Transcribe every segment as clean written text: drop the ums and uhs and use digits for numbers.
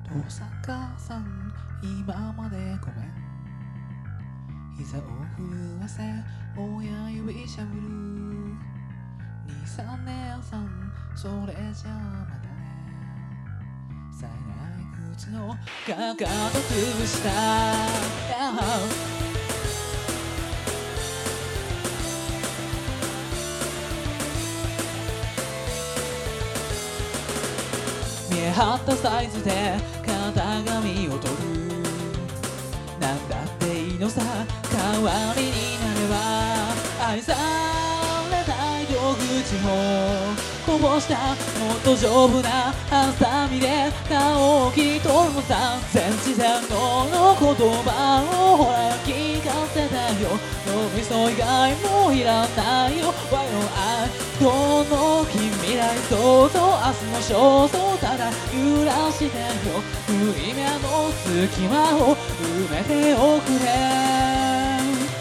大阪さん今までごめん。膝を震わせ親指しゃぶる。2、3年さんそれじゃあまたね。冴えない口のかかと潰した、見え張ったサイズで型紙を取る。なんだっていいのさ、代わりになれば。愛されない道具もこぼしたもっと丈夫なハサミで顔を切り取るのさ。全知全能の言葉をほら聞かせたよ。脳みそ以外もいらないよ。ワイの愛どの近未来想像明日の肖像ただ揺らしてよ。無意味の隙間を埋めておくれ。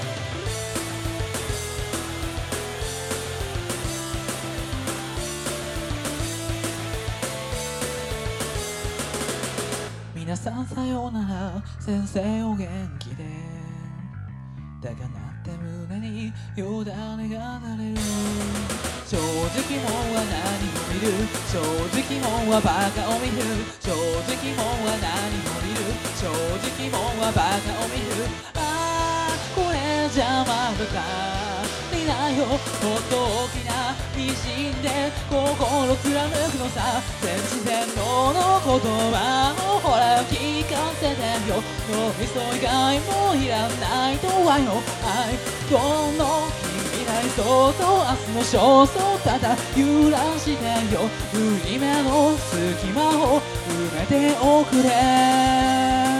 皆さんさようなら、先生お元気で。だがなって胸によだれが垂れる。正直もんは何を見る、正直もんはバカを見る、正直もんは何を見る、正直もんはバカを見る。ああこれじゃまだ足りないよ。もっと大きなミシンで心貫くのさ。全知全能の言葉をほら聞かせてよ。脳みそ以外もいらないとはよ。愛どの未来想像明日の肖像ただ揺らしてよ。無意味の隙間を埋めておくれ。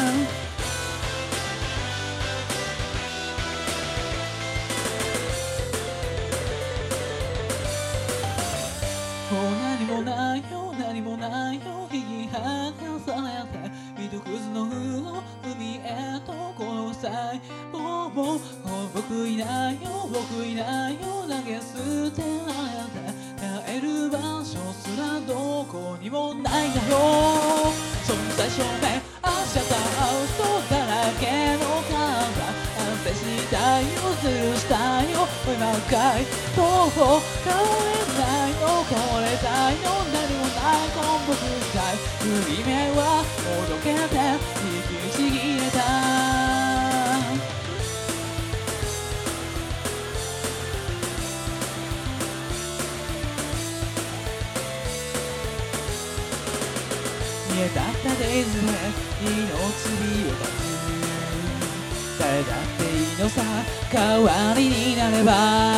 もう何もないよ何もないよ。引き離されて糸くずの風を海へと殺さい。もう僕いないよ僕いないよ。投げ捨てられて帰る場所すらどこにもないんだよ。存在証明あしゃった嘘だらけの体反省したよずるしたよ。今かい徒歩変われないの変われたいの何もないこん僕たい。無意味はほどけて引きちぎれた。見えたったデイズで命火を断つ。誰だっていいのさ代わりになれば。